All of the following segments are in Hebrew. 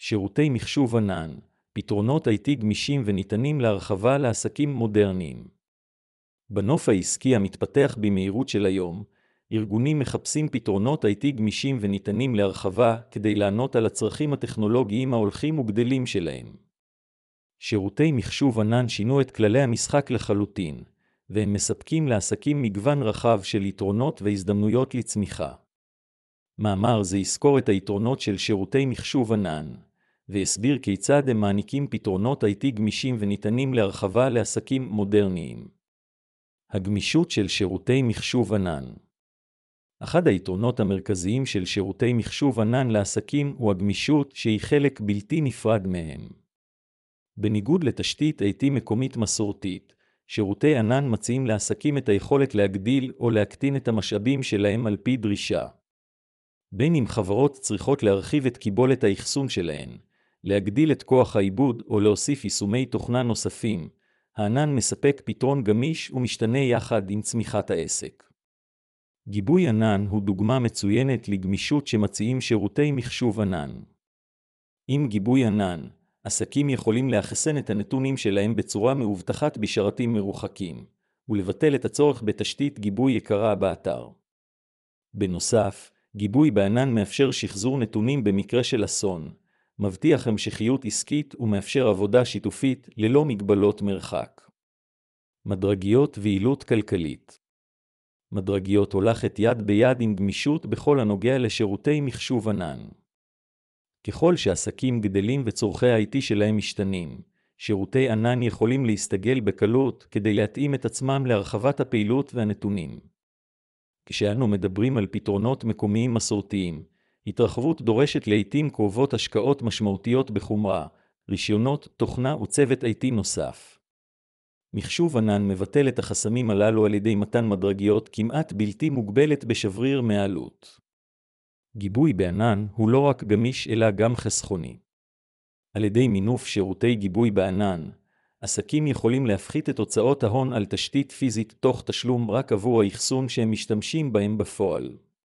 שירותי מחשוב ענן, פתרונות IT גמישים וניתנים להרחבה לעסקים מודרניים. בנוף העסקי המתפתח במהירות של היום, ארגונים מחפשים פתרונות IT גמישים וניתנים להרחבה כדי לענות על הצרכים הטכנולוגיים ההולכים וגדלים שלהם. שירותי מחשוב ענן שינו את כללי המשחק לחלוטין, והם מספקים לעסקים מגוון רחב של יתרונות והזדמנויות לצמיחה. מאמר זה יזכור את היתרונות של שירותי מחשוב ענן, ויסביר כיצד הם מעניקים פתרונות IT גמישים וניתנים להרחבה לעסקים מודרניים. הגמישות של שירותי מחשוב ענן. אחד היתרונות המרכזיים של שירותי מחשוב ענן לעסקים הוא הגמישות שהיא חלק בלתי נפרד מהם. בניגוד לתשתית IT מקומית מסורתית, שירותי ענן מציעים לעסקים את היכולת להגדיל או להקטין את המשאבים שלהם על פי דרישה. בין אם חברות צריכות להרחיב את קיבולת האחסון שלהן, להגדיל את כוח העיבוד או להוסיף יישומי תוכנה נוספים, הענן מספק פתרון גמיש ומשתנה יחד עם צמיחת העסק. גיבוי ענן הוא דוגמה מצוינת לגמישות שמציעים שירותי מחשוב ענן. עם גיבוי ענן, עסקים יכולים לאחסן את הנתונים שלהם בצורה מאובטחת בשרתים מרוחקים, ולבטל את הצורך בתשתית גיבוי יקרה באתר. בנוסף, גיבוי בענן מאפשר שחזור נתונים במקרה של אסון, מבטיח המשכיות עסקית ומאפשר עבודה שיתופית ללא מגבלות מרחק. מדרגיות ויעילות כלכלית. מדרגיות הולכת יד ביד עם גמישות בכל הנוגע לשירותי מחשוב ענן. ככל שעסקים גדלים וצורכי ה-IT שלהם משתנים, שירותי ענן יכולים להסתגל בקלות כדי להתאים את עצמם להרחבת הפעילות והנתונים. כשאנו מדברים על פתרונות מקומיים מסורתיים, התרחבות דורשת לעתים קרובות השקעות משמעותיות בחומרה, רישיונות, תוכנה וצוות IT נוסף. מחשוב ענן מבטל את החסמים הללו על ידי מתן מדרגיות כמעט בלתי מוגבלת בשבריר מהעלות. גיבוי בענן הוא לא רק גמיש אלא גם חסכוני. על ידי מינוף שירותי גיבוי בענן, עסקים יכולים להפחית את הוצאות ההון על תשתית פיזית תוך תשלום רק עבור האחסון שהם משתמשים בהם בפועל.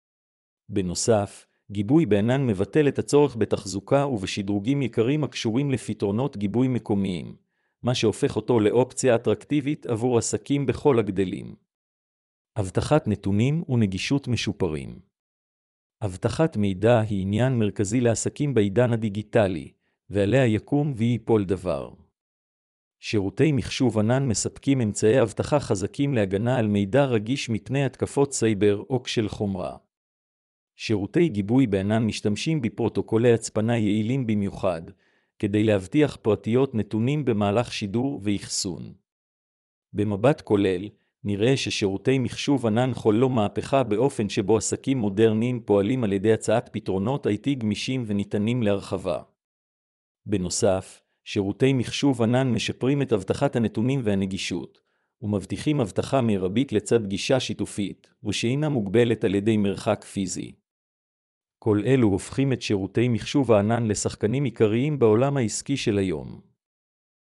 בנוסף, גיבוי בענן מבטל את הצורך בתחזוקה ובשדרוגים יקרים הקשורים לפתרונות גיבוי מקומיים, מה שהופך אותו לאופציה אטרקטיבית עבור עסקים בכל הגדלים. הבטחת נתונים ונגישות משופרים. הבטחת מידע היא עניין מרכזי לעסקים בעידן הדיגיטלי, ועליה יקום ויפול דבר. שירותי מחשוב ענן מספקים אמצעי אבטחה חזקים להגנה על מידע רגיש מפני התקפות סייבר או כשל חומרה. שירותי גיבוי בענן משתמשים בפרוטוקולי הצפנה יעילים במיוחד, כדי להבטיח פרטיות נתונים במהלך שידור ואחסון. במבט כולל, נראה ששירותי מחשוב ענן חוללו מהפכה באופן שבו עסקים מודרניים פועלים על ידי הצעת פתרונות IT גמישים וניתנים להרחבה. בנוסף, שירותי מחשוב ענן משפרים את אבטחת הנתונים והנגישות, ומבטיחים אבטחה מרבית לצד גישה שיתופית, ושאינה מוגבלת על ידי מרחק פיזי. כל אלו הופכים את שירותי מחשוב הענן לשחקנים עיקריים בעולם העסקי של היום.